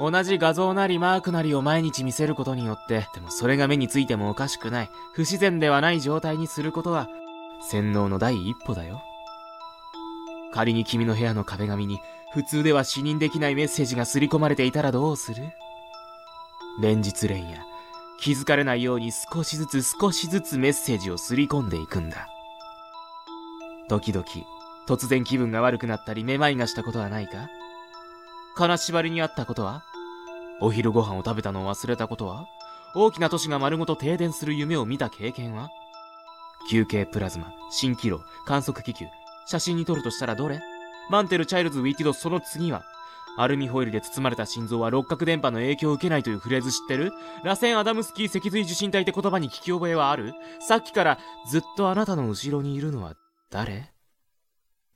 同じ画像なりマークなりを毎日見せることによって、でもそれが目についてもおかしくない、不自然ではない状態にすることは、洗脳の第一歩だよ。仮に君の部屋の壁紙に、普通では視認できないメッセージが刷り込まれていたらどうする？連日連夜、気づかれないように少しずつメッセージを刷り込んでいくんだ。時々、突然気分が悪くなったりめまいがしたことはないか？金縛りにあったことは？お昼ご飯を食べたのを忘れたことは？大きな都市が丸ごと停電する夢を見た経験は？球形プラズマ、蜃気楼、観測気球、写真に撮るとしたらどれ？マンテル・チャイルズ・ウィキド、その次は？アルミホイルで包まれた心臓は六角電波の影響を受けないというフレーズ知ってる？螺旋アダムスキー脊髄受信体って言葉に聞き覚えはある？さっきからずっとあなたの後ろにいるのは誰？